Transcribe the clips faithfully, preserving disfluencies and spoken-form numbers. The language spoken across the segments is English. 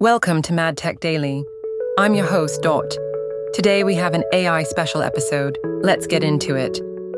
Welcome to Mad Tech Daily. I'm your host, Dot. Today we have an A I special episode. Let's get into it.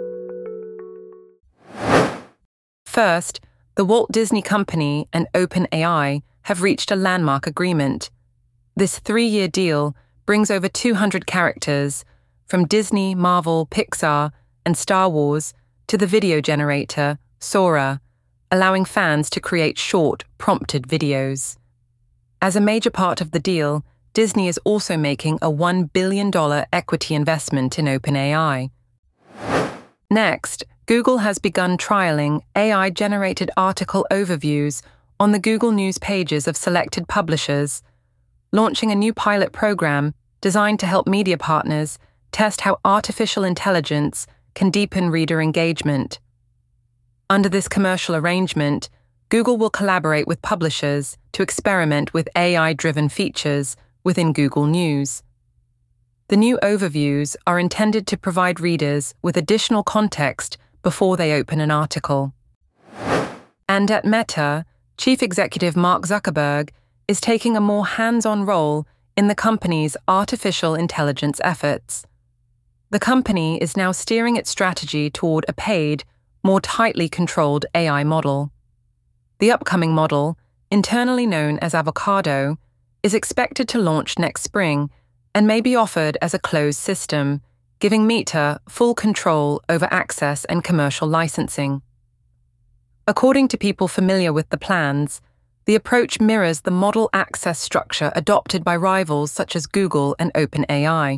First, the Walt Disney Company and OpenAI have reached a landmark agreement. This three-year deal brings over two hundred characters, from Disney, Marvel, Pixar, and Star Wars, to the video generator, Sora, allowing fans to create short, prompted videos. As a major part of the deal, Disney is also making a one billion dollars equity investment in OpenAI. Next, Google has begun trialing A I-generated article overviews on the Google News pages of selected publishers, launching a new pilot program designed to help media partners test how artificial intelligence can deepen reader engagement. Under this commercial arrangement, Google will collaborate with publishers to experiment with A I-driven features within Google News. The new overviews are intended to provide readers with additional context before they open an article. And at Meta, Chief Executive Mark Zuckerberg is taking a more hands-on role in the company's artificial intelligence efforts. The company is now steering its strategy toward a paid, more tightly controlled A I model. The upcoming model, internally known as Avocado, is expected to launch next spring and may be offered as a closed system, giving Meta full control over access and commercial licensing. According to people familiar with the plans, the approach mirrors the model access structure adopted by rivals such as Google and OpenAI.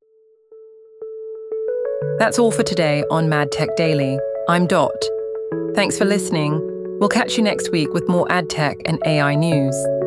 That's all for today on Mad Tech Daily. I'm Dot. Thanks for listening. We'll catch you next week with more ad tech and A I news.